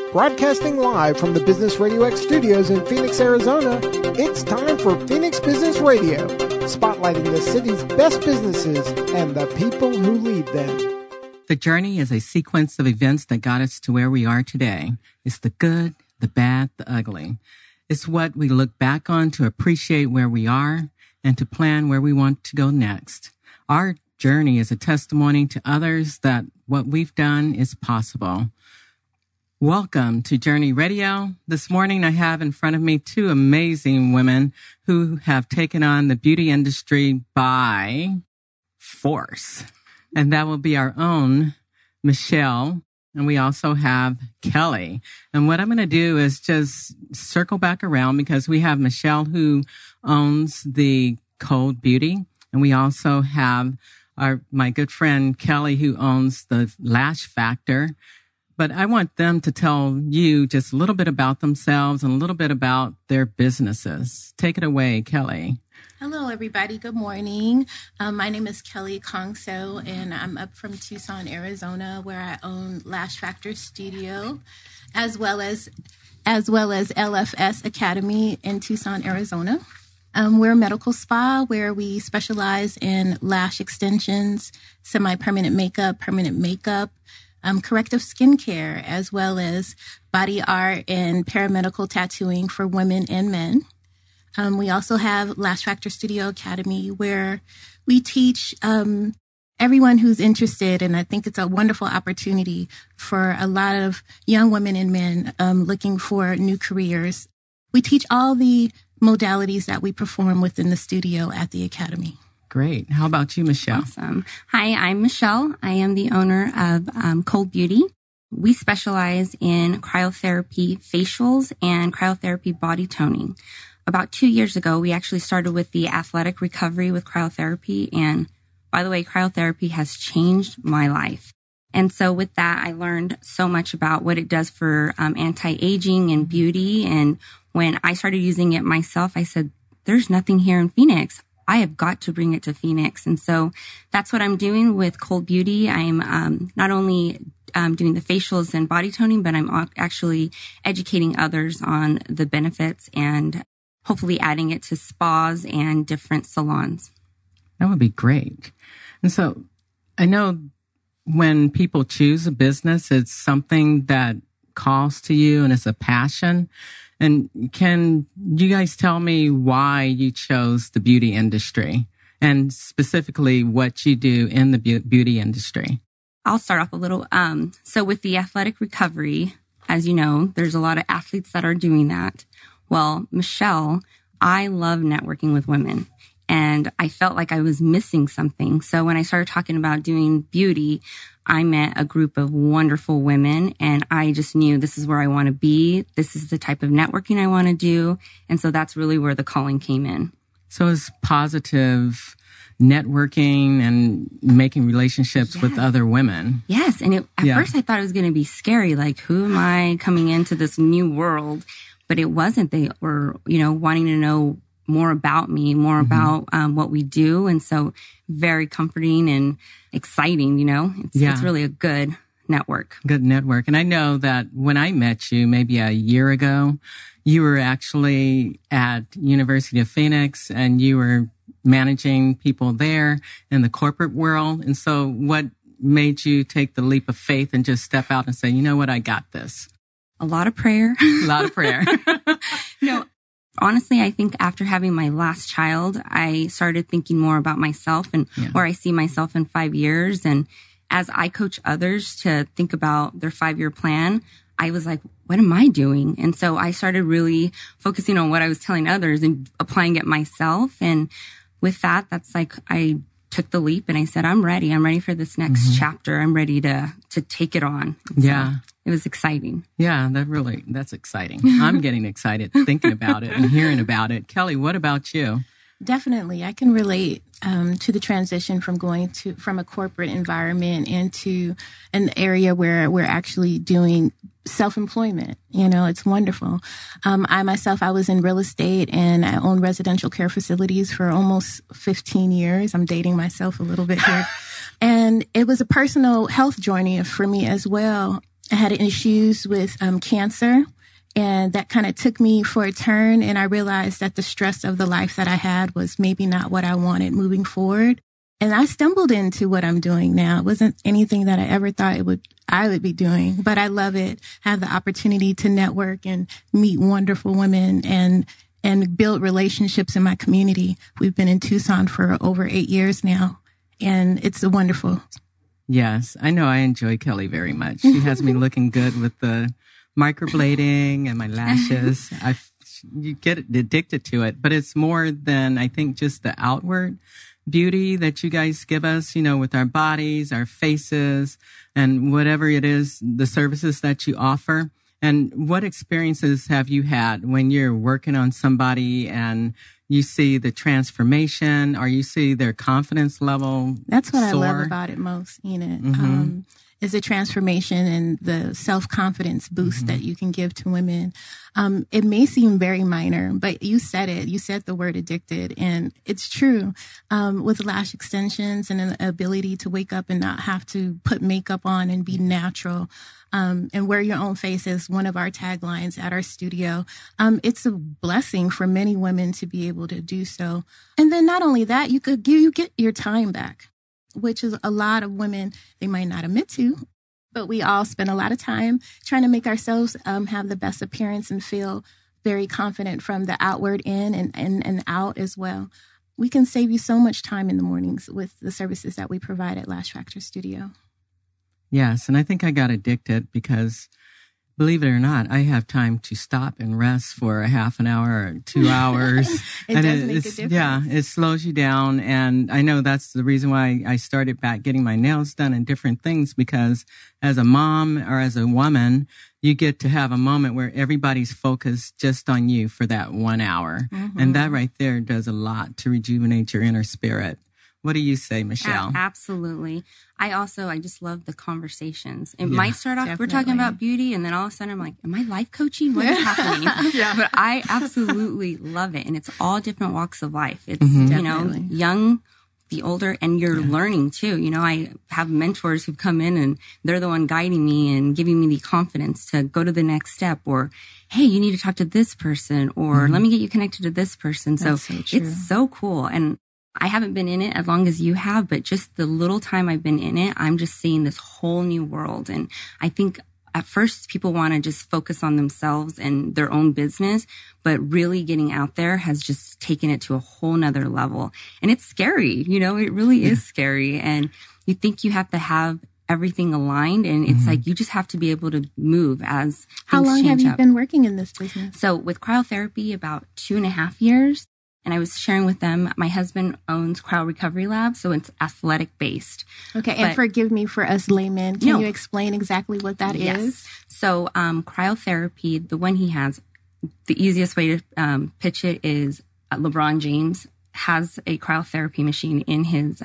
Broadcasting live from the Business Radio X studios in Phoenix, Arizona, it's time for Phoenix Business Radio, spotlighting the city's best businesses and the people who lead them. The journey is a sequence of events that got us to where we are today. It's the good, the bad, the ugly. It's what we look back on to appreciate where we are and to plan where we want to go next. Our journey is a testimony to others that what we've done is possible. Welcome to Journey Radio. This morning I have in front of me two amazing women who have taken on the beauty industry by force. And that will be our own Michelle. And we also have Kelly. And what I'm going to do is just circle back around because we have Michelle who owns the Cold Beauty. And we also have my good friend Kelly who owns the Lash Factor. But I want them to tell you just a little bit about themselves and a little bit about their businesses. Take it away, Kelly. Hello, everybody. Good morning. My name is Kelly Kongso, and I'm up from Tucson, Arizona, where I own Lash Factor Studio, as well as LFS Academy in Tucson, Arizona. We're a medical spa where we specialize in lash extensions, semi-permanent makeup, permanent makeup, corrective skincare, as well as body art and paramedical tattooing for women and men. We also have Lash Factor Studio Academy, where we teach everyone who's interested, and I think it's a wonderful opportunity for a lot of young women and men looking for new careers. We teach all the modalities that we perform within the studio at the Academy. Great. How about you, Michelle? Awesome. Hi, I'm Michelle. I am the owner of Cold Beauty. We specialize in cryotherapy facials and cryotherapy body toning. About 2 years ago, we actually started with the athletic recovery with cryotherapy. And by the way, cryotherapy has changed my life. And so with that, I learned so much about what it does for anti-aging and beauty. And when I started using it myself, I said, there's nothing here in Phoenix. I have got to bring it to Phoenix. And so that's what I'm doing with Cold Beauty. I'm not only doing the facials and body toning, but I'm actually educating others on the benefits and hopefully adding it to spas and different salons. That would be great. And so I know when people choose a business, it's something that calls to you and it's a passion. And can you guys tell me why you chose the beauty industry and specifically what you do in the beauty industry? I'll start off a little. So with the athletic recovery, as you know, there's a lot of athletes that are doing that. Well, Michelle, I love networking with women. And I felt like I was missing something. So when I started talking about doing beauty, I met a group of wonderful women and I just knew this is where I want to be. This is the type of networking I want to do. And so that's really where the calling came in. So it's positive networking and making relationships with other women. Yes. And at first I thought it was going to be scary. Like, who am I coming into this new world? But it wasn't. They were, wanting to know more about me, more about what we do. And so very comforting and exciting, It's really a good network. Good network. And I know that when I met you maybe a year ago, you were actually at University of Phoenix and you were managing people there in the corporate world. And so what made you take the leap of faith and just step out and say, you know what, I got this? A lot of prayer. A lot of prayer. No. Honestly, I think after having my last child, I started thinking more about myself and where I see myself in 5 years. And as I coach others to think about their 5-year plan, I was like, what am I doing? And so I started really focusing on what I was telling others and applying it myself. And with that, that's like I took the leap and I said, I'm ready. I'm ready for this next chapter. I'm ready to take it on. And so it was exciting. Yeah, that's exciting. I'm getting excited thinking about it and hearing about it. Kelly, what about you? Definitely. I can relate to the transition from from a corporate environment into an area where we're actually doing self-employment. It's wonderful. I was in real estate and I owned residential care facilities for almost 15 years. I'm dating myself a little bit here. And it was a personal health journey for me as well. I had issues with cancer, and that kind of took me for a turn. And I realized that the stress of the life that I had was maybe not what I wanted moving forward. And I stumbled into what I'm doing now. It wasn't anything that I ever thought I would be doing, but I love it. I have the opportunity to network and meet wonderful women and build relationships in my community. We've been in Tucson for over 8 years now, and it's wonderful. Yes, I know I enjoy Kelly very much. She has me looking good with the microblading and my lashes. You get addicted to it, but it's more than, I think, just the outward beauty that you guys give us, with our bodies, our faces, and whatever it is, the services that you offer. And what experiences have you had when you're working on somebody and you see the transformation or you see their confidence level? That's what soar? I love about it most, Enid. Is the transformation and the self-confidence boost that you can give to women. It may seem very minor, but you said it. You said the word addicted, and it's true. With lash extensions and an ability to wake up and not have to put makeup on and be natural, and wear your own face is one of our taglines at our studio. It's a blessing for many women to be able to do so. And then not only that, you get your time back, which is a lot of women, they might not admit to, but we all spend a lot of time trying to make ourselves have the best appearance and feel very confident from the outward in and out as well. We can save you so much time in the mornings with the services that we provide at Lash Factor Studio. Yes, and I think I got addicted because, believe it or not, I have time to stop and rest for a half an hour or 2 hours. It does make a difference. Yeah, it slows you down. And I know that's the reason why I started back getting my nails done and different things, because as a mom or as a woman, you get to have a moment where everybody's focused just on you for that 1 hour. And that right there does a lot to rejuvenate your inner spirit. What do you say, Michelle? Absolutely. I just love the conversations. It might start off, definitely. We're talking about beauty, and then all of a sudden I'm like, am I life coaching? What is happening? But I absolutely love it. And it's all different walks of life. It's, young, the older, and you're learning too. I have mentors who've come in and they're the one guiding me and giving me the confidence to go to the next step, or, hey, you need to talk to this person, or let me get you connected to this person. That's so true. It's so cool. And I haven't been in it as long as you have, but just the little time I've been in it, I'm just seeing this whole new world. And I think at first people want to just focus on themselves and their own business, but really getting out there has just taken it to a whole nother level. And it's scary, it really is scary. And you think you have to have everything aligned, and it's like you just have to be able to move as How long have you been working in this business? So with cryotherapy, about 2.5 years. And I was sharing with them, my husband owns Cryo Recovery Lab, so it's athletic based. Okay, and forgive me for us laymen. Can you explain exactly what that is? So cryotherapy, the one he has, the easiest way to pitch it is LeBron James has a cryotherapy machine in his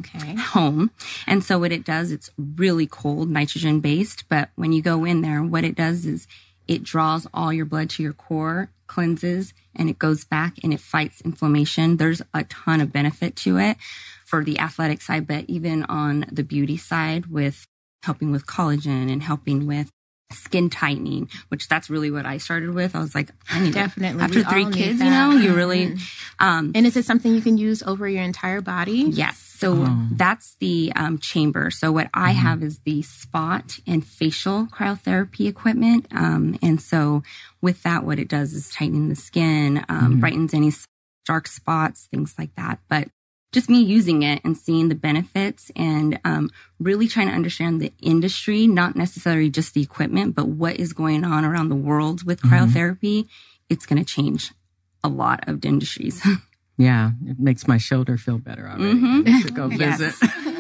home. And so what it does, it's really cold, nitrogen based. But when you go in there, what it does is it draws all your blood to your core, cleanses, and it goes back and it fights inflammation. There's a ton of benefit to it for the athletic side, but even on the beauty side with helping with collagen and helping with skin tightening, which that's really what I started with. I was like, I need definitely it. After 3 kids, you really. And is it something you can use over your entire body? Yes. So that's the chamber. So what I have is the spot and facial cryotherapy equipment. And so with that, what it does is tightening the skin, brightens any dark spots, things like that. But just me using it and seeing the benefits and really trying to understand the industry, not necessarily just the equipment, but what is going on around the world with cryotherapy, it's going to change a lot of industries. Yeah, it makes my shoulder feel better already to go visit.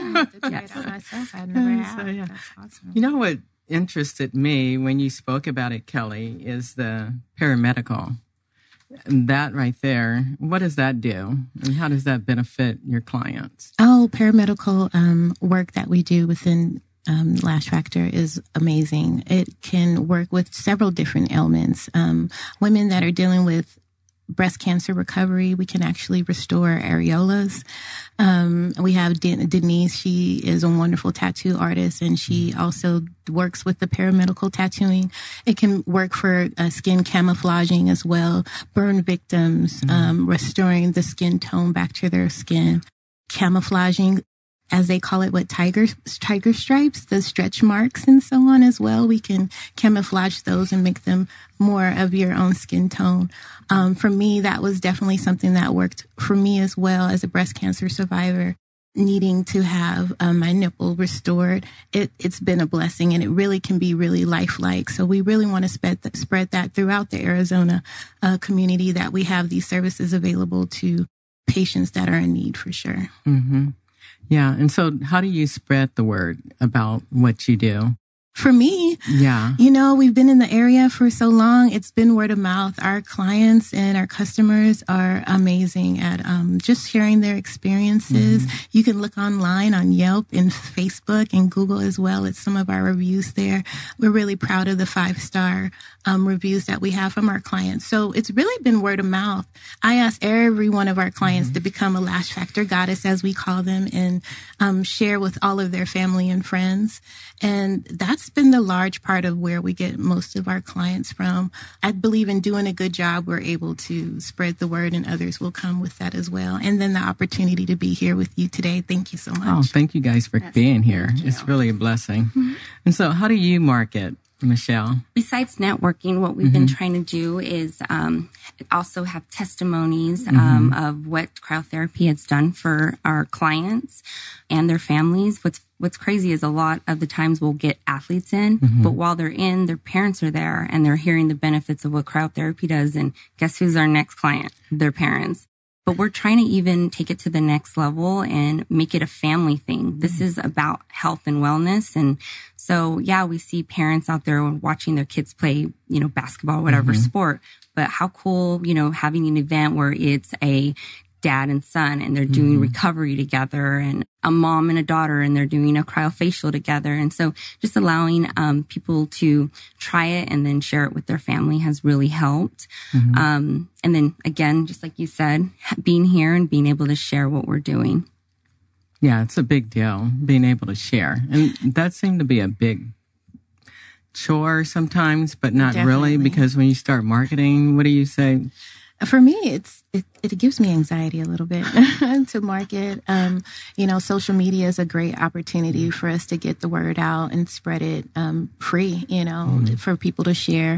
I've never had. That's awesome. You know what interested me when you spoke about it, Kelly, is the paramedical. That right there, what does that do? And how does that benefit your clients? Paramedical work that we do within Lash Factor is amazing. It can work with several different ailments. Women that are dealing with breast cancer recovery. We can actually restore areolas. We have Denise. She is a wonderful tattoo artist, and she also works with the paramedical tattooing. It can work for skin camouflaging as well, burn victims, restoring the skin tone back to their skin, camouflaging, as they call it, tiger stripes, the stretch marks and so on as well. We can camouflage those and make them more of your own skin tone. For me, that was definitely something that worked for me as well as a breast cancer survivor, needing to have my nipple restored. It's been a blessing, and it really can be really lifelike. So we really want to spread that throughout the Arizona community, that we have these services available to patients that are in need for sure. Mm-hmm. Yeah. And so how do you spread the word about what you do? For me, we've been in the area for so long. It's been word of mouth. Our clients and our customers are amazing at just sharing their experiences. Mm-hmm. You can look online on Yelp and Facebook and Google as well at some of our reviews there. We're really proud of the 5-star reviews that we have from our clients. So it's really been word of mouth. I ask every one of our clients to become a Lash Factor goddess, as we call them, and share with all of their family and friends. And that's been the large part of where we get most of our clients from. I believe in doing a good job, we're able to spread the word, and others will come with that as well. And then the opportunity to be here with you today. Thank you so much. Oh, thank you guys for being here. It's really a blessing. Mm-hmm. And so how do you market, Michelle? Besides networking, what we've been trying to do is also have testimonies of what cryotherapy has done for our clients and their families. What's crazy is a lot of the times we'll get athletes in, but while they're in, their parents are there and they're hearing the benefits of what cryotherapy does. And guess who's our next client? Their parents. But we're trying to even take it to the next level and make it a family thing. This is about health and wellness. And so, we see parents out there watching their kids play, basketball, whatever sport. But how cool, having an event where it's a dad and son and they're doing recovery together, and a mom and a daughter and they're doing a cryofacial together. And so just allowing people to try it and then share it with their family has really helped. And then again, just like you said, being here and being able to share what we're doing. Yeah, it's a big deal, being able to share. And that seemed to be a big chore sometimes, but not really, because when you start marketing, what do you say? For me, it gives me anxiety a little bit to market. Social media is a great opportunity for us to get the word out and spread it free, for people to share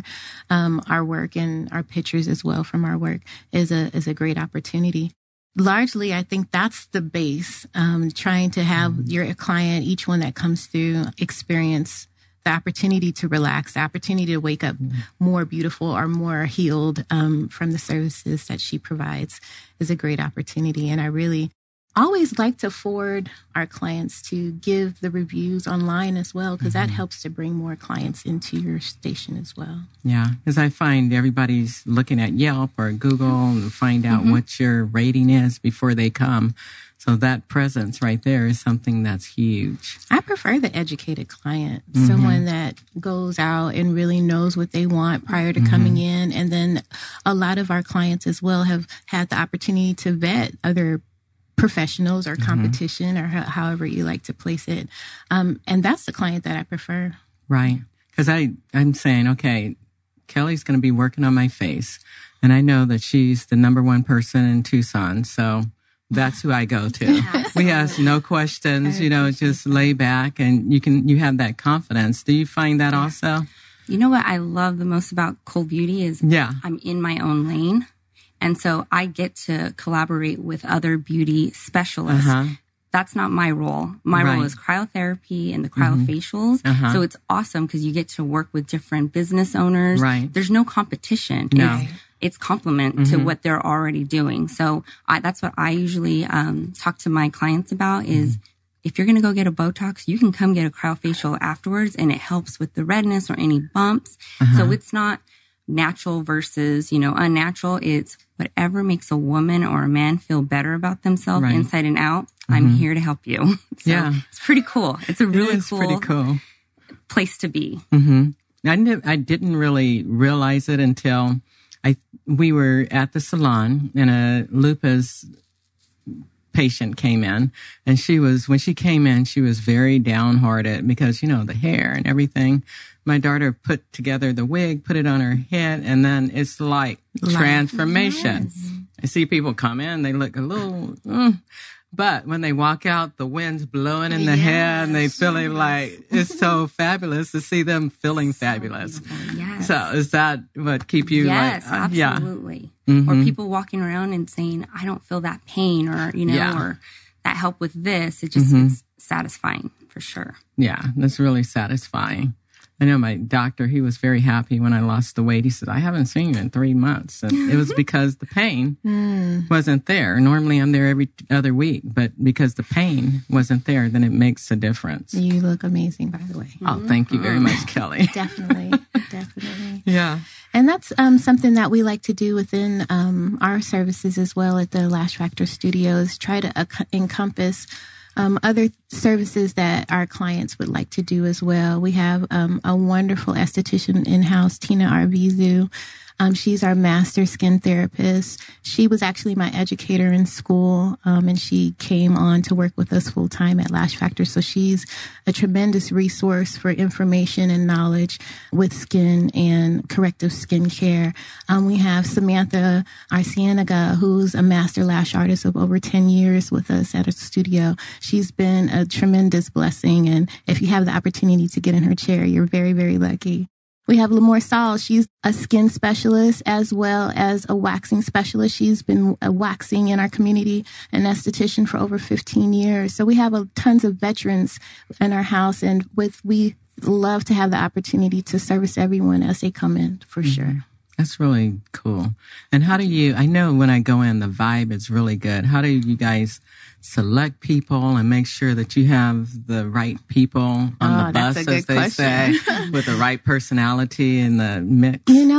our work, and our pictures as well from our work is a great opportunity. Largely, I think that's the base, trying to have your client, each one that comes through, experience the opportunity to relax, the opportunity to wake up more beautiful or more healed from the services that she provides is a great opportunity. And I really always like to forward our clients to give the reviews online as well, because that helps to bring more clients into your station as well. Yeah, because I find everybody's looking at Yelp or Google to find out what your rating is before they come. So that presence right there is something that's huge. I prefer the educated client, someone that goes out and really knows what they want prior to coming in. And then a lot of our clients as well have had the opportunity to vet other professionals or competition, or however you like to place it. And that's the client that I prefer. Right. Because I'm saying, okay, Kelly's going to be working on my face. And I know that she's the number one person in Tucson. So that's who I go to. We ask no questions, just lay back, and you have that confidence. Do you find that also? You know what I love the most about Cold Beauty is I'm in my own lane. And so I get to collaborate with other beauty specialists. That's not my role. My role is cryotherapy and the cryofacials. So it's awesome because you get to work with different business owners. Right. There's no competition. No. It's complement to what they're already doing. So that's what I usually talk to my clients about is if you're going to go get a Botox, you can come get a cryofacial afterwards, and it helps with the redness or any bumps. So it's not natural versus, unnatural. It's whatever makes a woman or a man feel better about themselves inside and out. I'm here to help you. So it's pretty cool. It's a really cool place to be. I didn't really realize it until we were at the salon and a lupus patient came in, and when she came in, she was very downhearted because, the hair and everything. My daughter put together the wig, put it on her head, and then it's like transformation. Yes. I see people come in, they look a little, but when they walk out, the wind's blowing in the hair, and they feeling like it's so fabulous to see them feeling fabulous. Yes. So is that what keep you absolutely. Mm-hmm. Or people walking around and saying, I don't feel that pain, or, or that help with this. It just it's satisfying for sure. Yeah, that's really satisfying. I know my doctor, he was very happy when I lost the weight. He said, I haven't seen you in 3 months. And it was because the pain wasn't there. Normally I'm there every other week, but because the pain wasn't there, then it makes a difference. You look amazing, by the way. Oh, thank you very much, Kelly. Definitely. Yeah. And that's something that we like to do within our services as well at the Lash Factor Studios, try to encompass other services that our clients would like to do as well. We have a wonderful esthetician in-house, Tina Arvizu. She's our master skin therapist. She was actually my educator in school, and she came on to work with us full time at Lash Factor. So she's a tremendous resource for information and knowledge with skin and corrective skin care. We have Samantha Arcienega, who's a master lash artist of over 10 years with us at our studio. She's been a tremendous blessing. And if you have the opportunity to get in her chair, you're very, very lucky. We have Lamore Saul. She's a skin specialist as well as a waxing specialist. She's been waxing in our community, an esthetician for over 15 years. So we have tons of veterans in our house, and we love to have the opportunity to service everyone as they come in, for sure. That's really cool. And I know when I go in, the vibe is really good. How do you guys select people and make sure that you have the right people on the bus, as they say, with the right personality in the mix?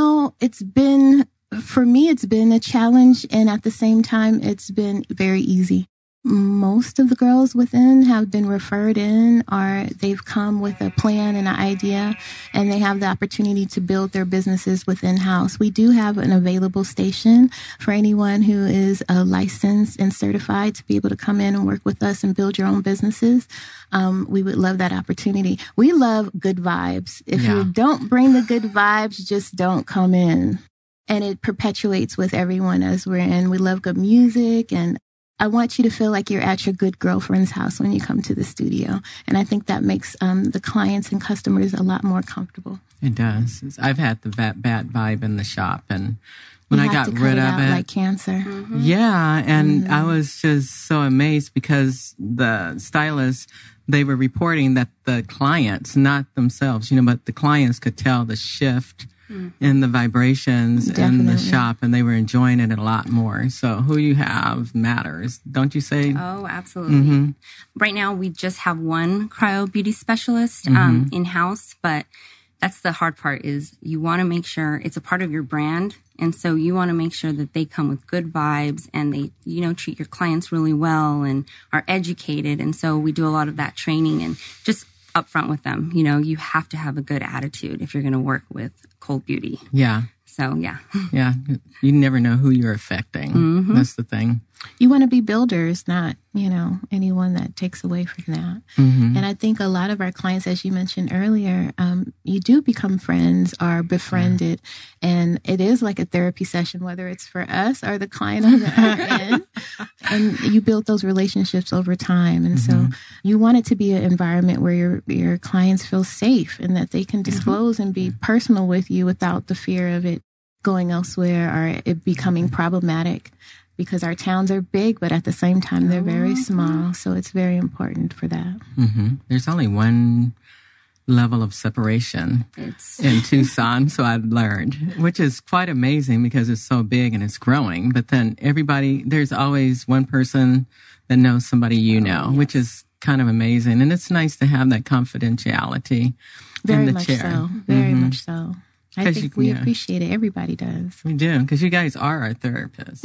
For me, it's been a challenge, and at the same time, it's been very easy. Most of the girls within have been referred in, or they've come with a plan and an idea, and they have the opportunity to build their businesses within house. We do have an available station for anyone who is licensed and certified to be able to come in and work with us and build your own businesses. We would love that opportunity. We love good vibes. If you don't bring the good vibes, just don't come in. And it perpetuates with everyone as we're in. We love good music, and I want you to feel like you're at your good girlfriend's house when you come to the studio. And I think that makes the clients and customers a lot more comfortable. It does. I've had the bad vibe in the shop, and when I got rid of it, like cancer. Yeah, and I was just so amazed because the stylists, they were reporting that the clients, not themselves, but the clients could tell the shift in the vibrations in the shop, and they were enjoying it a lot more. So who you have matters, don't you say? Oh, absolutely. Right now, we just have one cryo beauty specialist in-house, but that's the hard part is you want to make sure it's a part of your brand. And so you want to make sure that they come with good vibes and they, treat your clients really well and are educated. And so we do a lot of that training and just upfront with them. You have to have a good attitude if you're going to work with Cold Beauty. Yeah. So, yeah. Yeah. You never know who you're affecting. That's the thing. You want to be builders, not, anyone that takes away from that. And I think a lot of our clients, as you mentioned earlier, you do become friends or befriended. And it is like a therapy session, whether it's for us or the client on the other end. And you build those relationships over time. And so you want it to be an environment where your clients feel safe and that they can disclose and be personal with you without the fear of it going elsewhere or it becoming problematic. Because our towns are big, but at the same time, they're very small. So it's very important for that. There's only one level of separation in Tucson, so I've learned, which is quite amazing because it's so big and it's growing. But then there's always one person that knows somebody which is kind of amazing. And it's nice to have that confidentiality in the chair. Very much so. I think we appreciate it. Everybody does. We do, because you guys are our therapists.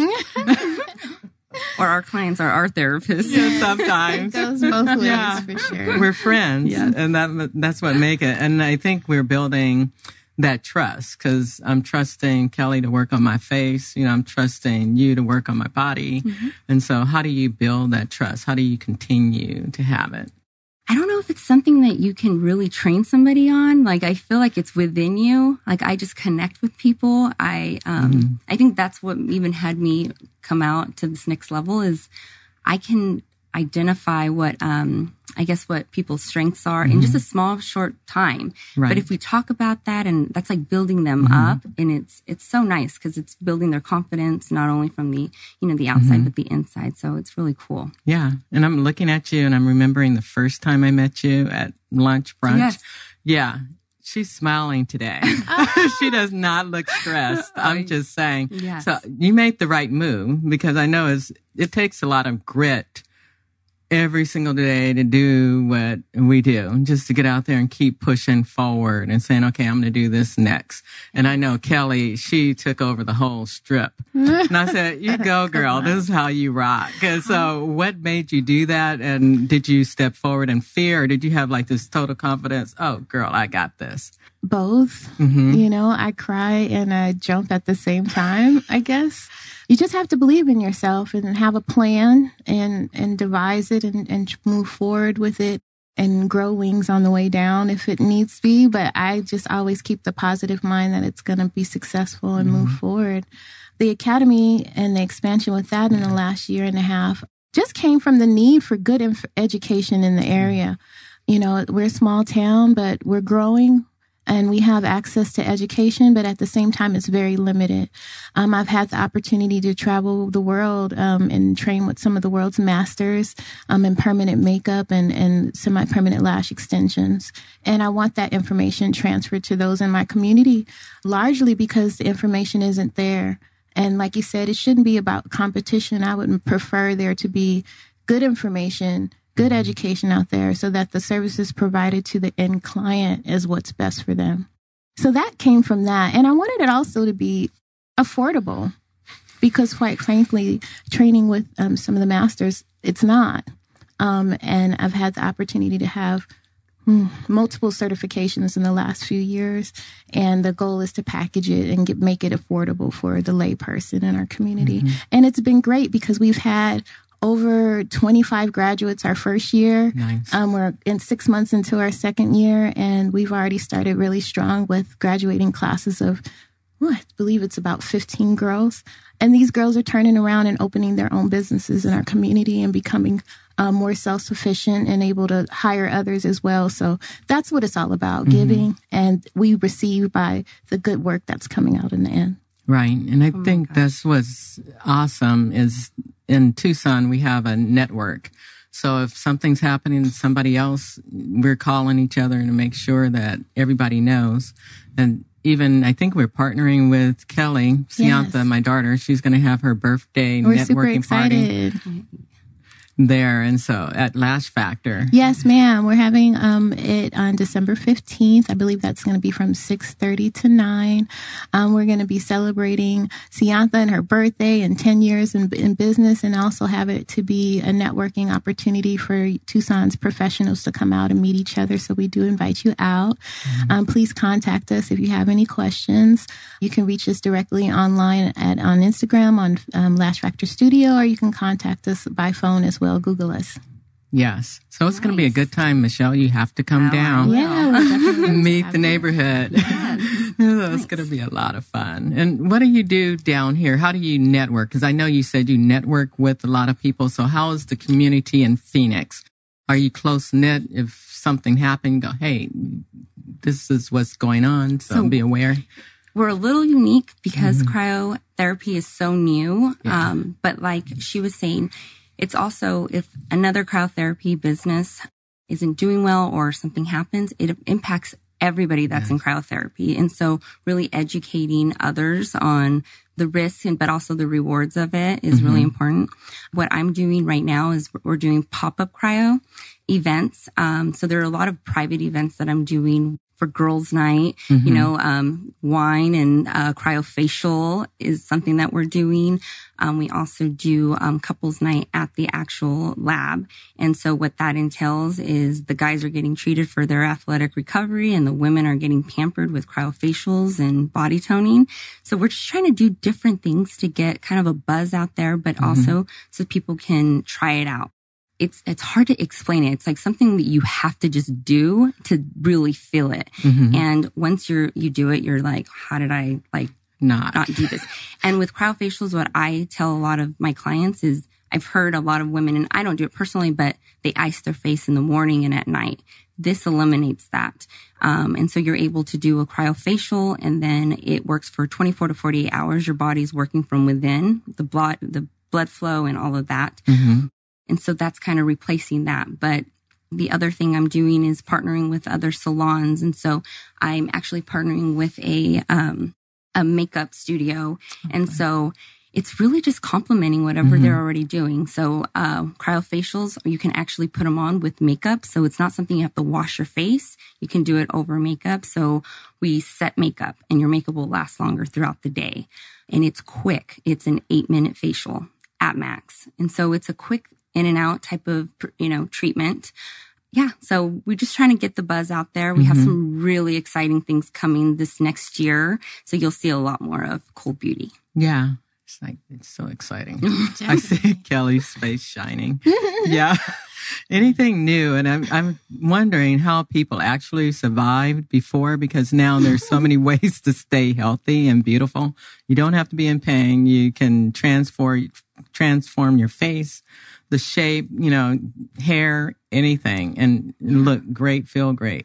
Or our clients are our therapists. Yeah, sometimes. It goes both ways, for sure. We're friends, and that's what make it. And I think we're building that trust? Because I'm trusting Kelly to work on my face. I'm trusting you to work on my body. Mm-hmm. And so how do you build that trust? How do you continue to have it? I don't know if it's something that you can really train somebody on. Like, I feel like it's within you. Like, I just connect with people. I think that's what even had me come out to this next level is I can identify what people's strengths are in just a small, short time. Right. But if we talk about that, and that's like building them up, and it's so nice because it's building their confidence, not only from the outside, but the inside. So it's really cool. Yeah. And I'm looking at you and I'm remembering the first time I met you at lunch brunch. Yes. Yeah. She's smiling today. She does not look stressed. I'm just saying. Yes. So you made the right move because I know it takes a lot of grit every single day to do what we do, just to get out there and keep pushing forward and saying, okay, I'm going to do this next. And I know Kelly, she took over the whole strip. And I said, you go, girl. This is how you rock. So what made you do that? And did you step forward in fear or did you have like this total confidence? Oh, girl, I got this. Both. I cry and I jump at the same time, I guess. You just have to believe in yourself and have a plan and devise it and move forward with it and grow wings on the way down if it needs to be. But I just always keep the positive mind that it's going to be successful and move forward. The Academy and the expansion with that in the last year and a half just came from the need for good education in the area. We're a small town, but we're growing. And we have access to education, but at the same time, it's very limited. I've had the opportunity to travel the world and train with some of the world's masters in permanent makeup and semi-permanent lash extensions. And I want that information transferred to those in my community, largely because the information isn't there. And like you said, it shouldn't be about competition. I would prefer there to be good information, good education out there so that the services provided to the end client is what's best for them. So that came from that. And I wanted it also to be affordable because quite frankly, training with some of the masters, it's not. And I've had the opportunity to have multiple certifications in the last few years. And the goal is to package it and make it affordable for the lay person in our community. And it's been great because we've had over 25 graduates our first year. Nice. We're 6 months into our second year, and we've already started really strong with graduating classes of, I believe it's about 15 girls. And these girls are turning around and opening their own businesses in our community and becoming more self-sufficient and able to hire others as well. So that's what it's all about, giving, and we receive by the good work that's coming out in the end. Right. And I think that's what's awesome is in Tucson, we have a network. So if something's happening to somebody else, we're calling each other to make sure that everybody knows. And even I think we're partnering with Kelly, Siantha, my daughter. She's going to have her birthday networking party there. And so at Lash Factor. Yes, ma'am. We're having it on December 15th. I believe that's going to be from 6:30 to 9. We're going to be celebrating Siantha and her birthday and 10 years in business, and also have it to be a networking opportunity for Tucson's professionals to come out and meet each other. So we do invite you out. Please contact us if you have any questions. You can reach us directly online on Instagram on Lash Factor Studio, or you can contact us by phone as well. Google us. Yes. So it's going to be a good time, Michelle. You have to come down. Yeah. Meet the neighborhood. Yes. It's going to be a lot of fun. And what do you do down here? How do you network? Because I know you said you network with a lot of people. So how is the community in Phoenix? Are you close-knit? If something happened, go, hey, this is what's going on. So be aware. We're a little unique because cryotherapy is so new. Yeah. But like she was saying, it's also if another cryotherapy business isn't doing well or something happens, it impacts everybody that's in cryotherapy. And so really educating others on the risks but also the rewards of it is really important. What I'm doing right now is we're doing pop-up cryo events. So there are a lot of private events that I'm doing for girls' night. Wine and cryofacial is something that we're doing. We also do couples night at the actual lab. And so what that entails is the guys are getting treated for their athletic recovery and the women are getting pampered with cryofacials and body toning. So we're just trying to do different things to get kind of a buzz out there, but also so people can try it out. It's hard to explain it. It's like something that you have to just do to really feel it. And once you do it, you're like, how did I not do this? And with cryofacials, what I tell a lot of my clients is I've heard a lot of women, and I don't do it personally, but they ice their face in the morning and at night. This eliminates that. And so you're able to do a cryofacial and then it works for 24 to 48 hours. Your body's working from within, the blood flow and all of that. And so that's kind of replacing that. But the other thing I'm doing is partnering with other salons. And so I'm actually partnering with a makeup studio. And so it's really just complementing whatever they're already doing. So cryofacials, you can actually put them on with makeup. So it's not something you have to wash your face. You can do it over makeup. So we set makeup and your makeup will last longer throughout the day. And it's quick. It's an 8-minute facial at max. And so it's a quick in and out type of, treatment. Yeah. So we're just trying to get the buzz out there. We have some really exciting things coming this next year. So you'll see a lot more of Cold Beauty. Yeah. It's so exciting. I see Kelly's face shining. Yeah. Anything new. And I'm wondering how people actually survived before, because now there's so many ways to stay healthy and beautiful. You don't have to be in pain. You can transform your face, the shape, hair, anything, and look great, feel great.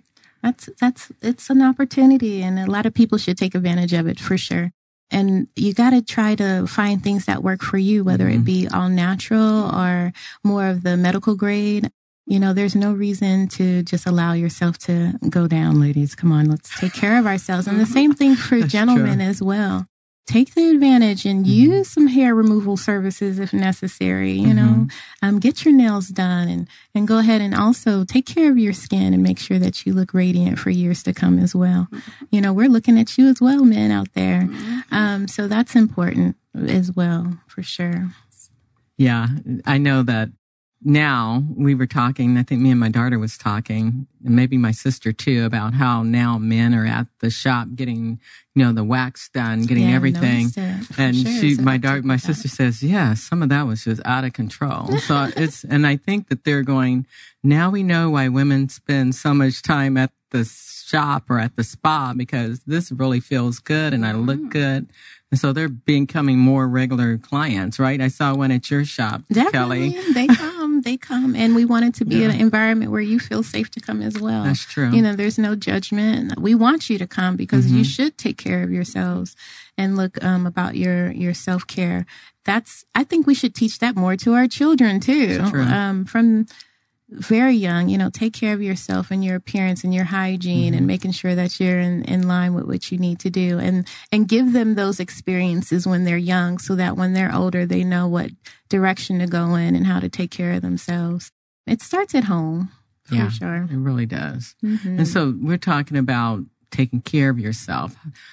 It's an opportunity, and a lot of people should take advantage of it for sure. And you got to try to find things that work for you, whether it be all natural or more of the medical grade. There's no reason to just allow yourself to go down, ladies. Come on, let's take care of ourselves. And the same thing for gentlemen as well. Take the advantage and use some hair removal services if necessary, get your nails done and go ahead and also take care of your skin and make sure that you look radiant for years to come as well. We're looking at you as well, men out there. So that's important as well, for sure. Yeah, I know that now we were talking, I think me and my daughter was talking, and maybe my sister too, about how now men are at the shop getting, the wax done, getting everything. And my sister says, yeah, some of that was just out of control. So and I think that they're going, now we know why women spend so much time at the shop or at the spa, because this really feels good and I look good. And so they're becoming more regular clients, right? I saw one at your shop, Definitely. Kelly. They come. And we want it to be an environment where you feel safe to come as well. That's true. There's no judgment. We want you to come because you should take care of yourselves and look about your self-care. I think we should teach that more to our children too. From very young, take care of yourself and your appearance and your hygiene and making sure that you're in line with what you need to do and give them those experiences when they're young so that when they're older, they know what direction to go in and how to take care of themselves. It starts at home. For sure. It really does. And so we're talking about taking care of yourself.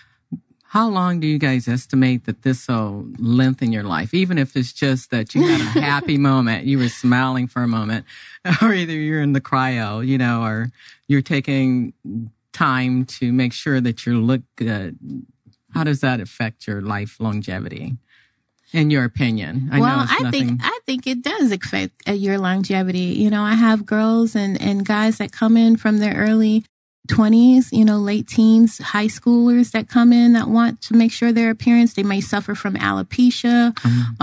How long do you guys estimate that this will lengthen your life? Even if it's just that you had a happy moment, you were smiling for a moment, or either you're in the cryo, or you're taking time to make sure that you look good. How does that affect your life longevity? In your opinion? I think it does affect your longevity. I have girls and guys that come in from their early 20s, late teens, high schoolers that come in that want to make sure their appearance, they may suffer from alopecia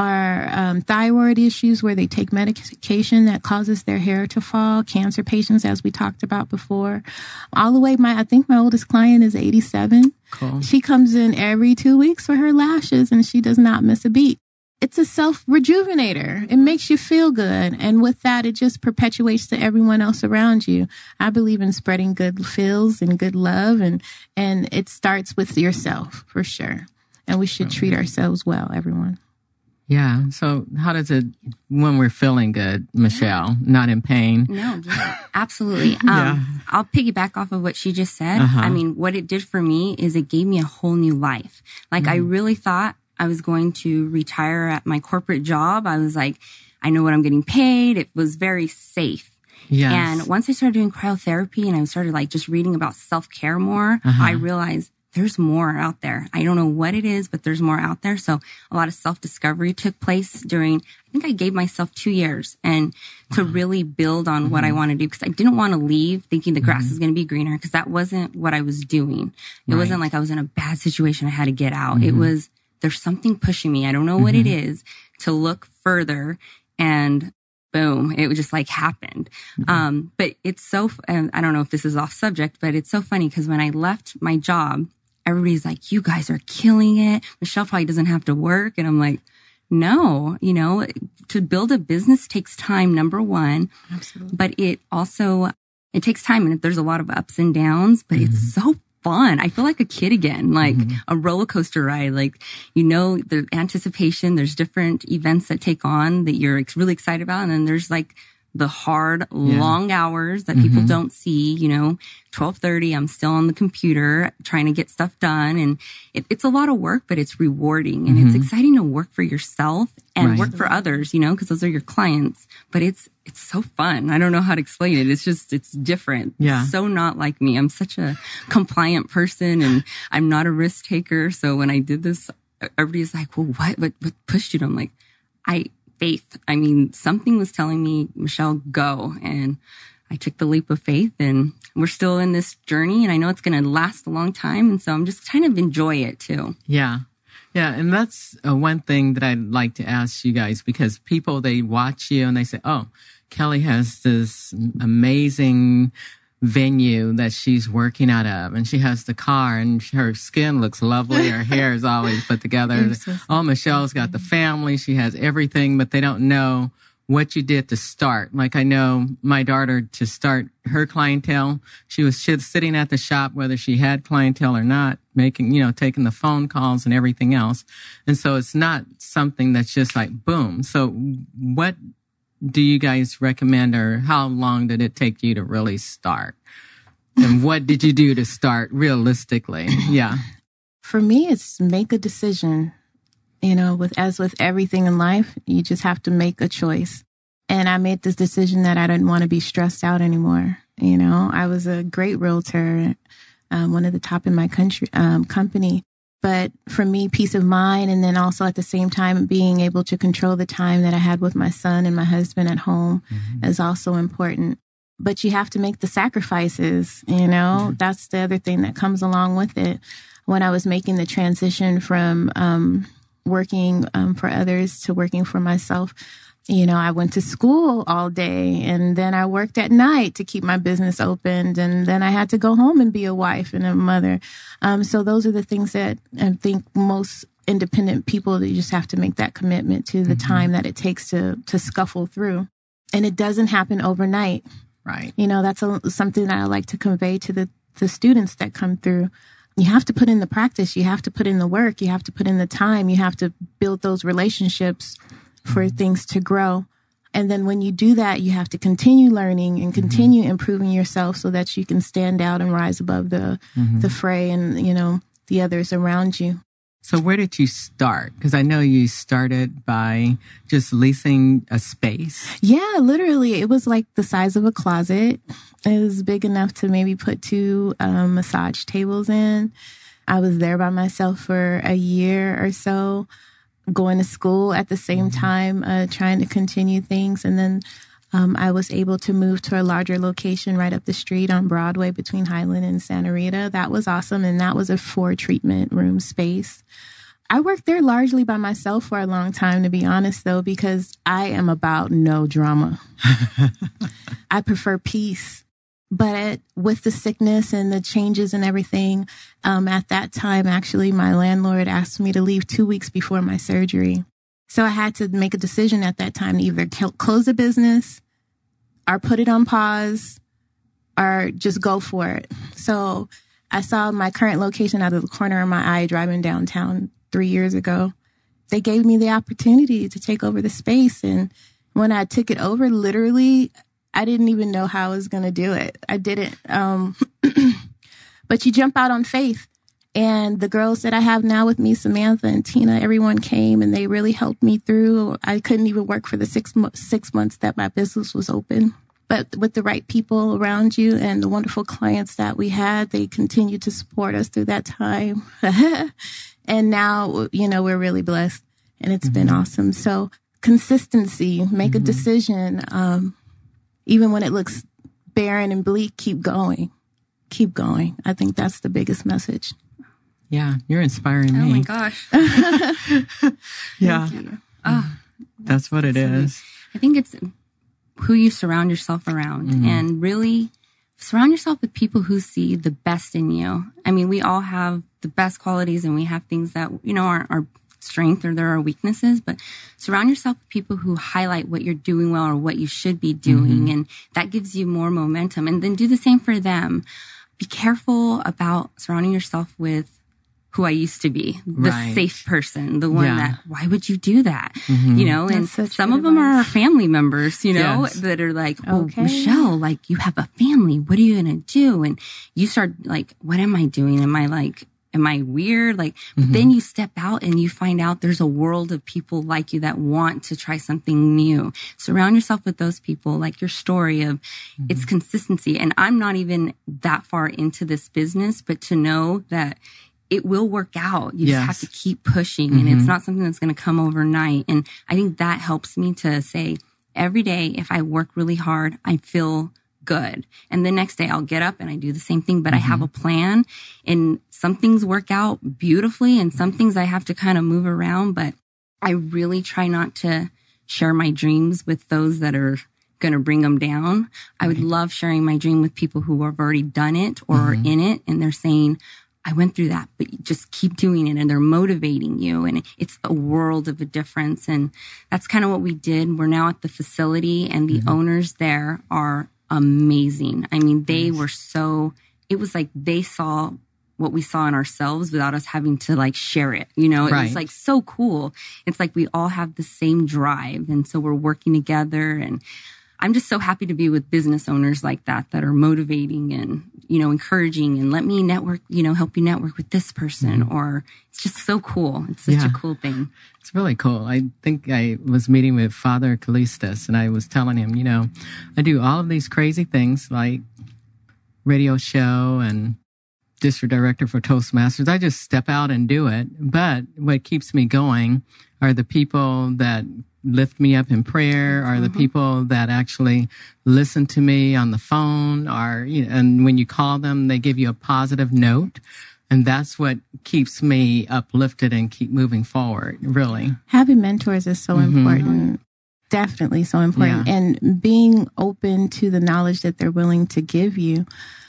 or thyroid issues where they take medication that causes their hair to fall, cancer patients, as we talked about before. All the way, I think my oldest client is 87. Cool. She comes in every 2 weeks for her lashes and she does not miss a beat. It's a self-rejuvenator. It makes you feel good. And with that, it just perpetuates to everyone else around you. I believe in spreading good feels and good love. And it starts with yourself, for sure. And we should treat ourselves well, everyone. Yeah. So how does it, when we're feeling good, Michelle, not in pain? No, yeah, absolutely. Yeah. I'll piggyback off of what she just said. I mean, what it did for me is it gave me a whole new life. Like I really thought I was going to retire at my corporate job. I was like, I know what I'm getting paid. It was very safe. Yes. And once I started doing cryotherapy and I started like just reading about self-care more, I realized there's more out there. I don't know what it is, but there's more out there. So a lot of self-discovery took place during, I think I gave myself 2 years and to really build on what I want to do, because I didn't want to leave thinking the grass is going to be greener, because that wasn't what I was doing. It wasn't like I was in a bad situation I had to get out. It was, there's something pushing me. I don't know what it is, to look further, and boom, it just like happened. But it's so, and I don't know if this is off subject, but it's so funny because when I left my job, everybody's like, you guys are killing it. Michelle probably doesn't have to work. And I'm like, no, you know, to build a business takes time, number one. Absolutely. But it also, it takes time, and there's a lot of ups and downs, but it's so fun. I feel like a kid again, like a roller coaster ride. Like, you know, the anticipation, there's different events that take on that you're really excited about. And then there's like the hard, long hours that people don't see, you know, 12:30, I'm still on the computer trying to get stuff done. And it's a lot of work, but it's rewarding. And it's exciting to work for yourself and work for others, you know, because those are your clients. But it's so fun. I don't know how to explain it. It's just, it's different. Yeah. It's so not like me. I'm such a compliant person and I'm not a risk taker. So when I did this, everybody's like, well, what pushed you to? I'm like, faith. I mean, something was telling me, Michelle, go. And I took the leap of faith, and we're still in this journey, and I know it's going to last a long time. And so I'm just kind of enjoy it too. Yeah. Yeah. And that's one thing that I'd like to ask you guys, because people, they watch you and they say, oh, Kelly has this amazing venue that she's working out of, and she has the car, and her skin looks lovely. Her hair is always put together. Oh, Michelle's got the family. She has everything, but they don't know what you did to start. Like, I know my daughter, to start her clientele, she was sitting at the shop, whether she had clientele or not, making, you know, taking the phone calls and everything else. And so it's not something that's just like, boom. So what do you guys recommend, or how long did it take you to really start? And what did you do to start realistically? Yeah. For me, it's make a decision. You know, as with everything in life, you just have to make a choice. And I made this decision that I didn't want to be stressed out anymore. You know, I was a great realtor, one of the top in my company. But for me, peace of mind, and then also at the same time being able to control the time that I had with my son and my husband at home is also important. But you have to make the sacrifices, you know, that's the other thing that comes along with it. When I was making the transition from working for others to working for myself, you know, I went to school all day, and then I worked at night to keep my business opened. And then I had to go home and be a wife and a mother. So those are the things that I think most independent people, you just have to make that commitment to the time that it takes to scuffle through. And it doesn't happen overnight. Right. You know, that's something that I like to convey to the students that come through. You have to put in the practice. You have to put in the work. You have to put in the time. You have to build those relationships for things to grow. And then when you do that, you have to continue learning and continue improving yourself so that you can stand out and rise above the fray and, you know, the others around you. So where did you start? Because I know you started by just leasing a space. Yeah, literally. It was like the size of a closet. It was big enough to maybe put 2 massage tables in. I was there by myself for a year or so, going to school at the same time, trying to continue things. And then I was able to move to a larger location right up the street on Broadway between Highland and Santa Rita. That was awesome. And that was a 4 treatment room space. I worked there largely by myself for a long time, to be honest, though, because I am about no drama. I prefer peace. But with the sickness and the changes and everything, at that time, actually, my landlord asked me to leave 2 weeks before my surgery. So I had to make a decision at that time to either close the business or put it on pause or just go for it. So I saw my current location out of the corner of my eye driving downtown 3 years ago. they gave me the opportunity to take over the space. And when I took it over, literally, I didn't even know how I was going to do it. I didn't. But you jump out on faith. And the girls that I have now with me, Samantha and Tina, everyone came and they really helped me through. I couldn't even work for the 6 months that my business was open. But with the right people around you and the wonderful clients that we had, they continued to support us through that time. And now, we're really blessed and it's been awesome. So consistency, make a decision. Even when it looks barren and bleak, keep going. Keep going. I think that's the biggest message. Yeah, you're inspiring me. Oh my gosh. Yeah. That's what it is. I think it's who you surround yourself around and really surround yourself with people who see the best in you. I mean, we all have the best qualities and we have things that, are our strength or there are weaknesses, but surround yourself with people who highlight what you're doing well or what you should be doing. And that gives you more momentum. And then do the same for them. Be careful about surrounding yourself with who I used to be, the safe person, the one that, why would you do that? And some of them are our family members, that are like, oh, okay. Michelle, like you have a family. What are you going to do? And you start like, what am I doing? Am I weird? Like, but then you step out and you find out there's a world of people like you that want to try something new. Surround yourself with those people, like your story of it's consistency. And I'm not even that far into this business, but to know that it will work out. You just have to keep pushing and it's not something that's going to come overnight. And I think that helps me to say every day, if I work really hard, I feel good. And the next day I'll get up and I do the same thing, but I have a plan and some things work out beautifully and some things I have to kind of move around, but I really try not to share my dreams with those that are going to bring them down. I would love sharing my dream with people who have already done it or are in it and they're saying, I went through that, but you just keep doing it and they're motivating you. And it's a world of a difference. And that's kind of what we did. We're now at the facility and the owners there are amazing. I mean, they were it was like they saw what we saw in ourselves without us having to like share it. It was like so cool. It's like we all have the same drive. And so we're working together and I'm just so happy to be with business owners like that are motivating and, encouraging and let me network, help you network with this person or it's just so cool. It's such a cool thing. It's really cool. I think I was meeting with Father Callistus and I was telling him, I do all of these crazy things like radio show and district director for Toastmasters. I just step out and do it. But what keeps me going are the people that lift me up in prayer, are the people that actually listen to me on the phone, and when you call them, they give you a positive note. And that's what keeps me uplifted and keep moving forward, really. Having mentors is so important. Definitely so important. Yeah. And being open to the knowledge that they're willing to give you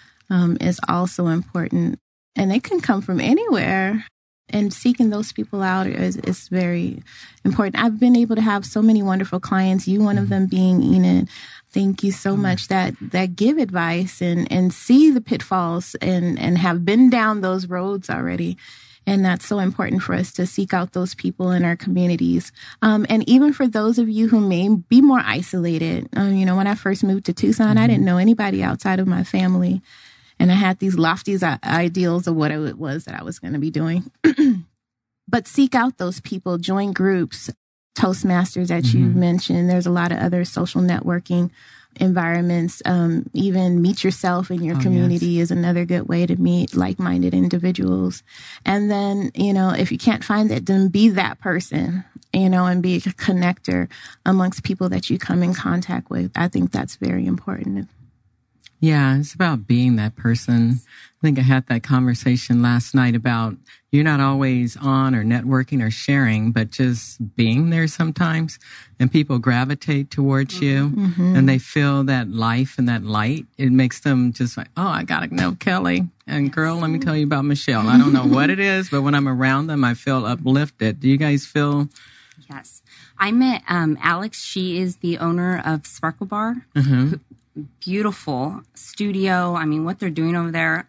is also important. And it can come from anywhere. And seeking those people out is very important. I've been able to have so many wonderful clients, you one of them being Enid. Thank you so much that give advice and see the pitfalls and have been down those roads already. And that's so important for us to seek out those people in our communities. And even for those of you who may be more isolated, when I first moved to Tucson, I didn't know anybody outside of my family. And I had these lofty ideals of what it was that I was going to be doing. But seek out those people, join groups, Toastmasters that you mentioned. There's a lot of other social networking environments. Even meet yourself in your community is another good way to meet like-minded individuals. And then, if you can't find that, then be that person, and be a connector amongst people that you come in contact with. I think that's very important. Yeah, it's about being that person. I think I had that conversation last night about you're not always on or networking or sharing, but just being there sometimes. And people gravitate towards you and they feel that life and that light. It makes them just like, oh, I got to know Kelly. And girl, let me tell you about Michelle. I don't know what it is, but when I'm around them, I feel uplifted. Do you guys feel? Yes. I met Alex. She is the owner of Sparkle Bar. Beautiful studio. I mean, what they're doing over there,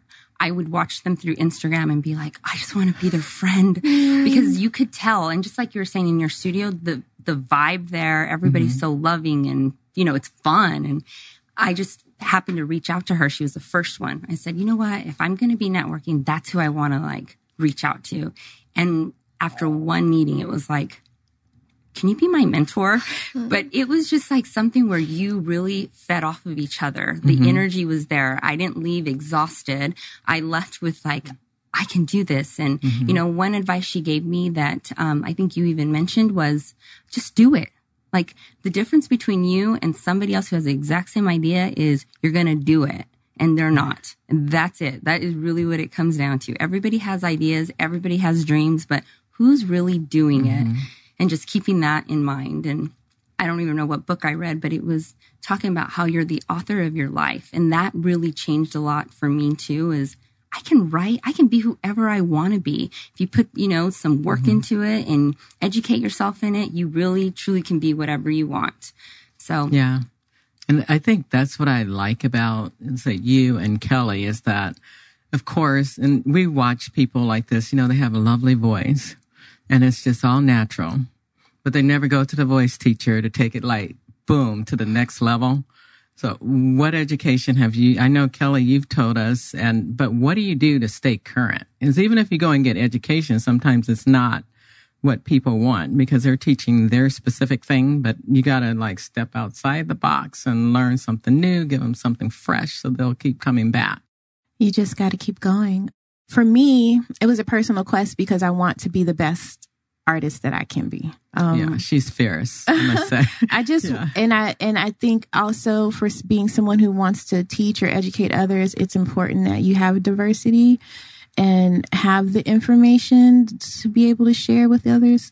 I would watch them through Instagram and be like, I just want to be their friend because you could tell. And just like you were saying in your studio, the vibe there, everybody's so loving and, you know, it's fun. And I just happened to reach out to her. She was the first one. I said, you know what? If I'm going to be networking, that's who I want to like reach out to. And after one meeting, it was like, can you be my mentor? But it was just like something where you really fed off of each other. The energy was there. I didn't leave exhausted. I left with like, I can do this. And, you know, one advice she gave me that I think you even mentioned was just do it. Like the difference between you and somebody else who has the exact same idea is you're going to do it and they're not. And that's it. That is really what it comes down to. Everybody has ideas. Everybody has dreams, but who's really doing it? And just keeping that in mind. And I don't even know what book I read, but it was talking about how you're the author of your life. And that really changed a lot for me too, is I can write, I can be whoever I want to be. If you put, you know, some work into it and educate yourself in it, you really truly can be whatever you want. So, yeah. And I think that's what I like about, say, you and Kelly is that, of course, and we watch people like this, you know, they have a lovely voice and it's just all natural, but they never go to the voice teacher to take it like, boom, to the next level. So what education have you, I know, Kelly, you've told us, but what do you do to stay current? Because even if you go and get education, sometimes it's not what people want because they're teaching their specific thing, but you got to like step outside the box and learn something new, give them something fresh so they'll keep coming back. You just got to keep going. For me, it was a personal quest because I want to be the best artist that I can be. Yeah, she's fierce, I must say. And I think also for being someone who wants to teach or educate others, it's important that you have diversity and have the information to be able to share with others.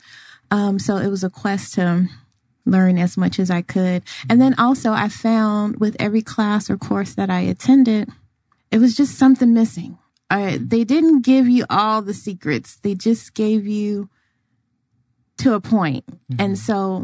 So it was a quest to learn as much as I could. And then also I found with every class or course that I attended, it was just something missing. They didn't give you all the secrets. They just gave you to a point. And so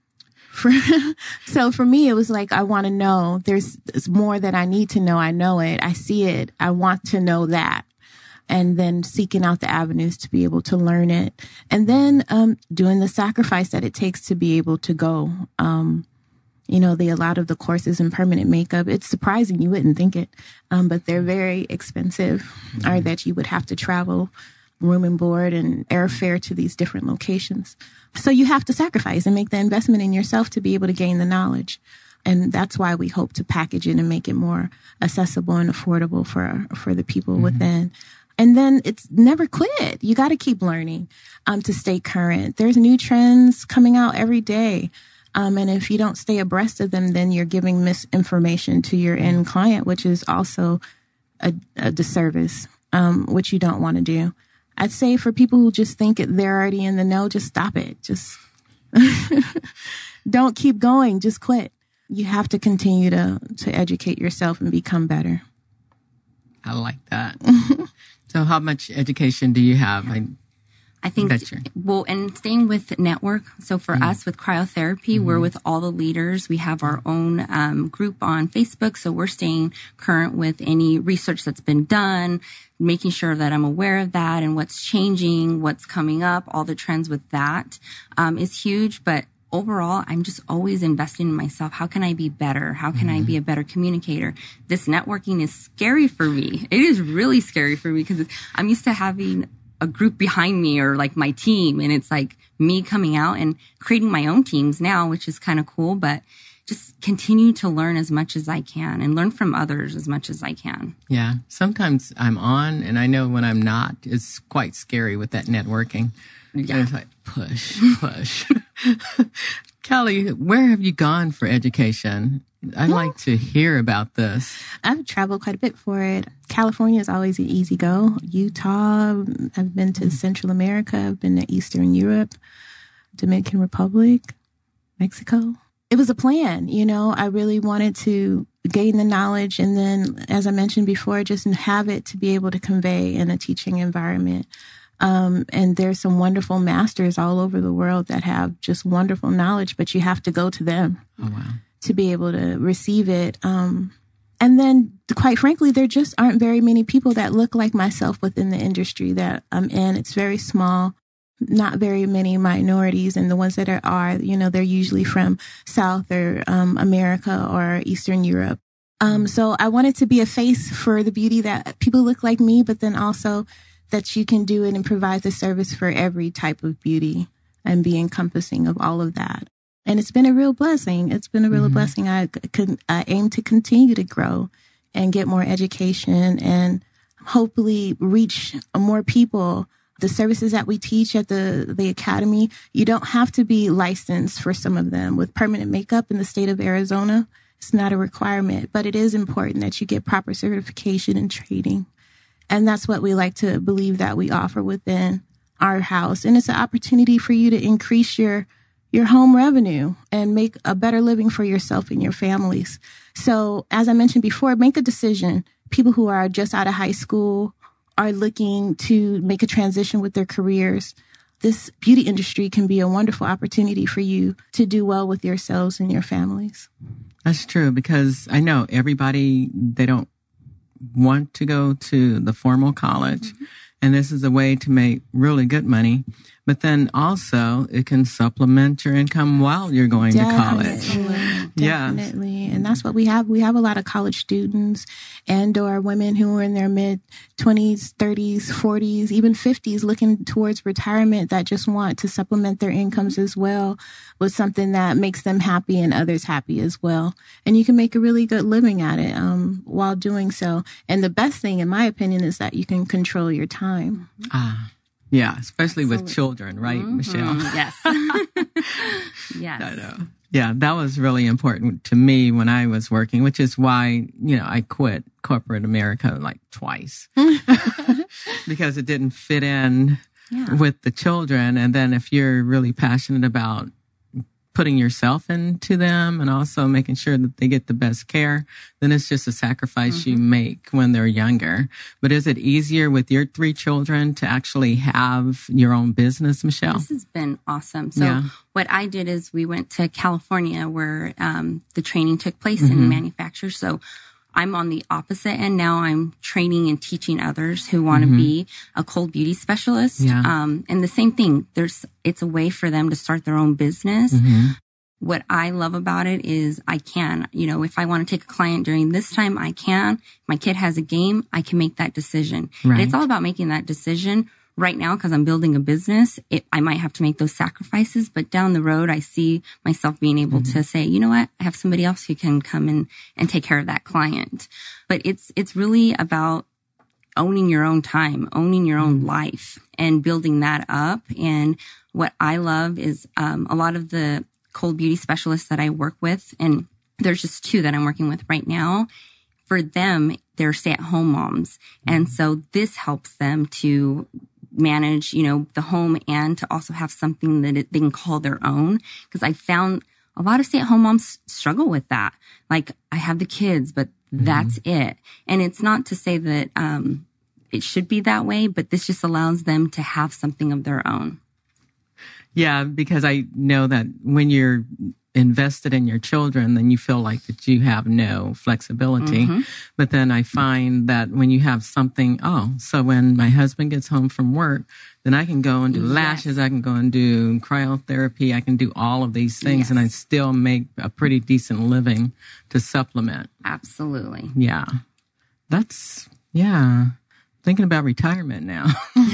for me, it was like, I want to know there's more that I need to know. I know it. I see it. I want to know that. And then seeking out the avenues to be able to learn it. And then doing the sacrifice that it takes to be able to go. You know, a lot of the courses in permanent makeup, it's surprising. You wouldn't think it, but they're very expensive, or that you would have to travel room and board and airfare to these different locations. So you have to sacrifice and make the investment in yourself to be able to gain the knowledge. And that's why we hope to package it and make it more accessible and affordable for the people within. And then it's never quit. You got to keep learning to stay current. There's new trends coming out every day. And if you don't stay abreast of them, then you're giving misinformation to your end client, which is also a disservice, which you don't want to do. I'd say for people who just think they're already in the know, just stop it. Just don't keep going. Just quit. You have to continue to educate yourself and become better. I like that. So how much education do you have? I think, well, and staying with network. So for us with cryotherapy, we're with all the leaders. We have our own group on Facebook. So we're staying current with any research that's been done, making sure that I'm aware of that and what's changing, what's coming up, all the trends with that is huge. But overall, I'm just always investing in myself. How can I be better? How can I be a better communicator? This networking is scary for me. It is really scary for me because I'm used to having a group behind me or like my team. And it's like me coming out and creating my own teams now, which is kind of cool, but just continue to learn as much as I can and learn from others as much as I can. Yeah. Sometimes I'm on and I know when I'm not, it's quite scary with that networking. Yeah. And it's like push. Kelly, where have you gone for education? I'd like to hear about this. I've traveled quite a bit for it. California is always an easy go. Utah, I've been to Central America. I've been to Eastern Europe, Dominican Republic, Mexico. It was a plan, you know. I really wanted to gain the knowledge and then, as I mentioned before, just have it to be able to convey in a teaching environment. And there's some wonderful masters all over the world that have just wonderful knowledge, but you have to go to them. Oh, wow. To be able to receive it. And then, quite frankly, there just aren't very many people that look like myself within the industry that I'm in. It's very small, not very many minorities. And the ones that are, you know, they're usually from South or America or Eastern Europe. So I wanted to be a face for the beauty that people look like me, but then also that you can do it and provide the service for every type of beauty and be encompassing of all of that. And it's been a real blessing. It's been a real blessing. I aim to continue to grow and get more education and hopefully reach more people. The services that we teach at the academy, you don't have to be licensed for some of them. With permanent makeup in the state of Arizona, it's not a requirement, but it is important that you get proper certification and training. And that's what we like to believe that we offer within our house. And it's an opportunity for you to increase your home revenue and make a better living for yourself and your families. So as I mentioned before, make a decision. People who are just out of high school are looking to make a transition with their careers. This beauty industry can be a wonderful opportunity for you to do well with yourselves and your families. That's true, because I know everybody, they don't want to go to the formal college. And this is a way to make really good money. But then also it can supplement your income while you're going to college. Definitely. And that's what we have. We have a lot of college students and or women who are in their mid 20s, 30s, 40s, even 50s looking towards retirement that just want to supplement their incomes as well with something that makes them happy and others happy as well. And you can make a really good living at it while doing so. And the best thing, in my opinion, is that you can control your time. Yeah, especially with children, right, Michelle? Yes. Yes. I know. Yeah, that was really important to me when I was working, which is why, you know, I quit corporate America like twice because it didn't fit in with the children. And then if you're really passionate about putting yourself into them and also making sure that they get the best care, then it's just a sacrifice you make when they're younger. But is it easier with your 3 children to actually have your own business, Michelle? This has been awesome. So what I did is we went to California where the training took place in manufacture. So I'm on the opposite end now. I'm training and teaching others who want to be a cold beauty specialist. And the same thing, it's a way for them to start their own business. What I love about it is I can, you know, if I want to take a client during this time, I can. If my kid has a game, I can make that decision. And it's all about making that decision. Right now, because I'm building a business, I might have to make those sacrifices, but down the road, I see myself being able to say, you know what, I have somebody else who can come in and take care of that client. But it's really about owning your own time, owning your own life and building that up. And what I love is a lot of the cold beauty specialists that I work with, and there's just 2 that I'm working with right now. For them, they're stay-at-home moms. And so this helps them to manage, you know, the home and to also have something that they can call their own. Because I found a lot of stay-at-home moms struggle with that. Like, I have the kids, but that's it. And it's not to say that it should be that way, but this just allows them to have something of their own. Yeah, because I know that when you're invested in your children, then you feel like that you have no flexibility. But then I find that when you have something, so when my husband gets home from work, then I can go and do lashes, I can go and do cryotherapy, I can do all of these things, and I still make a pretty decent living to supplement. Absolutely. Yeah. That's, thinking about retirement now.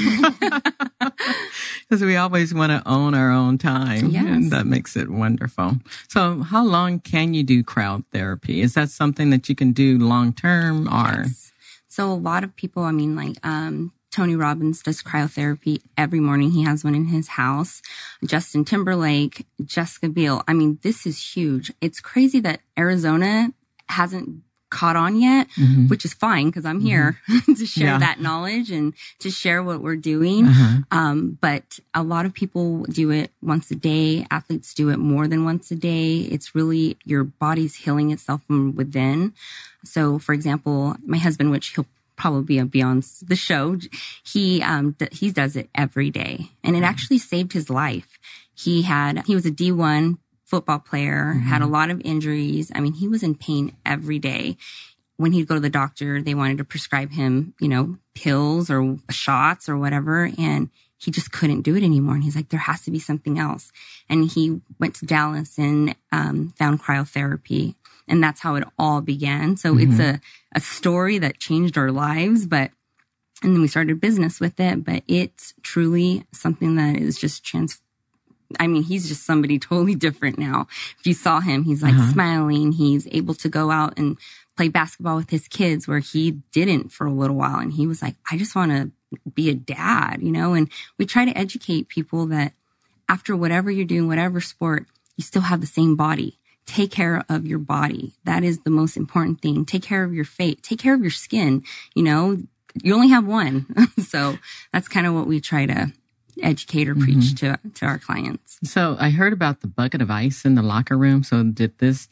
Because we always want to own our own time. And that makes it wonderful. So how long can you do cryotherapy? Is that something that you can do long term or? Yes. So a lot of people, I mean, like, Tony Robbins does cryotherapy every morning. He has one in his house. Justin Timberlake, Jessica Biel. I mean, this is huge. It's crazy that Arizona hasn't caught on yet, which is fine because I'm here to share that knowledge and to share what we're doing. But a lot of people do it once a day. Athletes do it more than once a day. It's really your body's healing itself from within. So, for example, my husband, which he'll probably be on the show, he does it every day, and it actually saved his life. He was a D1 football player, had a lot of injuries. I mean, he was in pain every day. when he'd go to the doctor, they wanted to prescribe him, pills or shots or whatever. And he just couldn't do it anymore. And he's like, there has to be something else. And he went to Dallas and found cryotherapy. And that's how it all began. So it's a story that changed our lives, and then we started business with it, but it's truly something that is just he's just somebody totally different now. If you saw him, he's like smiling. He's able to go out and play basketball with his kids where he didn't for a little while. And he was like, I just want to be a dad, and we try to educate people that after whatever you're doing, whatever sport, you still have the same body. Take care of your body. That is the most important thing. Take care of your face. Take care of your skin. You only have one. So that's kind of what we try to educate or preach to our clients. So I heard about the bucket of ice in the locker room. So did this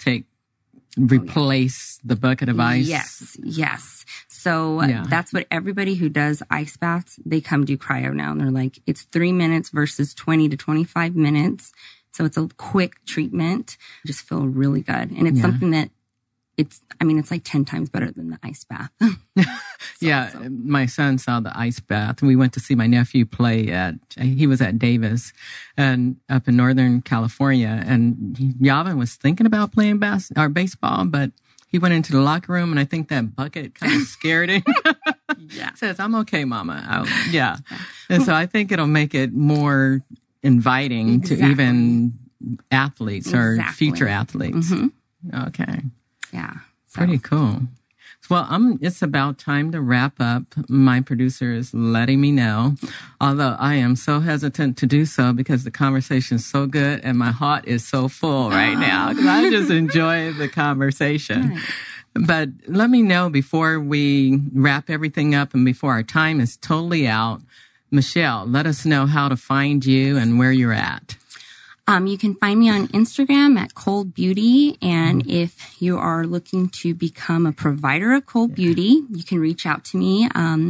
replace the bucket of ice? Yes. So that's what everybody who does ice baths, they come do cryo now. And they're like, it's 3 minutes versus 20 to 25 minutes. So it's a quick treatment. I just feel really good. And it's something that it's like 10 times better than the ice bath. Awesome. My son saw the ice bath. We went to see my nephew play he was at Davis and up in Northern California. And Yavin was thinking about playing baseball, but he went into the locker room and I think that bucket kind of scared him. Says, I'm okay, Mama. And so I think it'll make it more inviting to even athletes or future athletes. Okay. Yeah. Pretty cool. Well, it's about time to wrap up. My producer is letting me know, although I am so hesitant to do so because the conversation is so good and my heart is so full right now because I just enjoy the conversation. Right. But let me know before we wrap everything up and before our time is totally out. Michelle, let us know how to find you and where you're at. You can find me on Instagram at Cold Beauty. And if you are looking to become a provider of Cold Beauty, you can reach out to me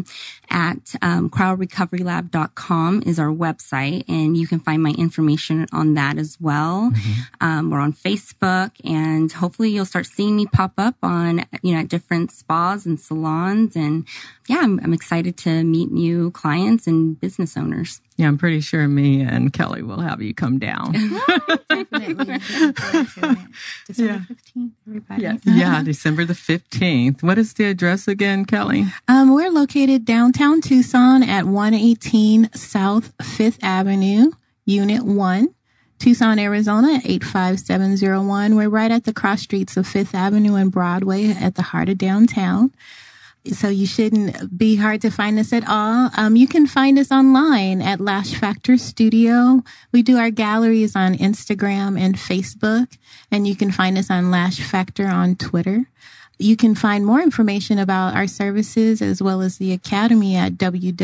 at cryorecoverylab.com is our website. And you can find my information on that as well. We're on Facebook and hopefully you'll start seeing me pop up on, at different spas and salons. And I'm excited to meet new clients and business owners. Yeah, I'm pretty sure me and Kelly will have you come down. Definitely. December 15th, everybody. Yeah, December the 15th. What is the address again, Kelly? We're located downtown Tucson at 118 South 5th Avenue, Unit 1, Tucson, Arizona, 85701. We're right at the cross streets of 5th Avenue and Broadway at the heart of downtown. So you shouldn't be hard to find us at all. You can find us online at Lash Factor Studio. We do our galleries on Instagram and Facebook, and you can find us on Lash Factor on Twitter. You can find more information about our services as well as the Academy at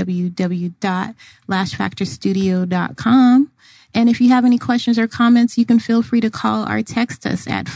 www.lashfactorstudio.com. And if you have any questions or comments, you can feel free to call or text us at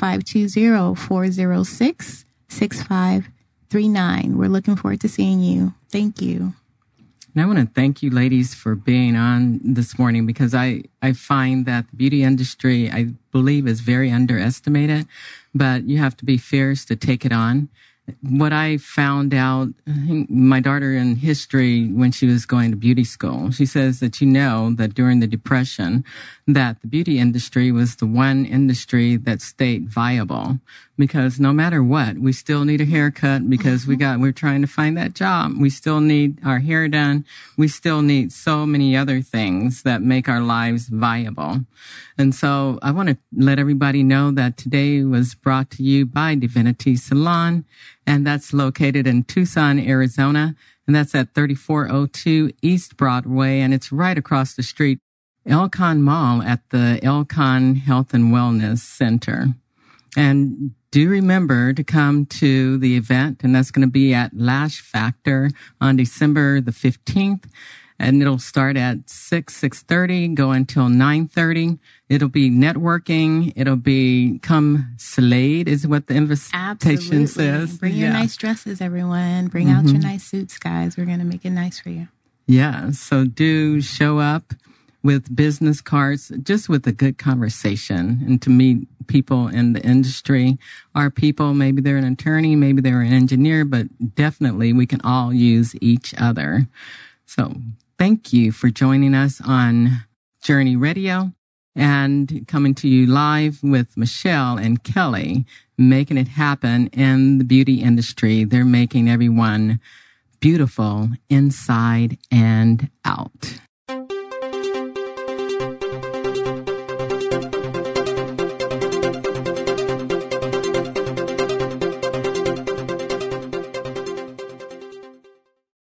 520-406-6539. We're looking forward to seeing you. Thank you. And I want to thank you ladies for being on this morning because I find that the beauty industry, I believe, is very underestimated, but you have to be fierce to take it on. What I found out, my daughter in history, when she was going to beauty school, she says that that during the Depression, that the beauty industry was the one industry that stayed viable because no matter what, we still need a haircut because we're trying to find that job. We still need our hair done. We still need so many other things that make our lives viable. And so I want to let everybody know that today was brought to you by Divinity Salon, and that's located in Tucson, Arizona, and that's at 3402 East Broadway, and it's right across the street, Elcon Mall at the Elcon Health and Wellness Center. And do remember to come to the event, and that's going to be at Lash Factor on December the 15th. And it'll start at 6:30, go until 9:30. It'll be networking. It'll be come Slade is what the invitation says. Bring your nice dresses, everyone. Bring out your nice suits, guys. We're going to make it nice for you. Yeah. So do show up. with business cards, just with a good conversation, and to meet people in the industry. Our people, maybe they're an attorney, maybe they're an engineer, but definitely we can all use each other. So thank you for joining us on Journey Radio and coming to you live with Michelle and Kelly, making it happen in the beauty industry. They're making everyone beautiful inside and out.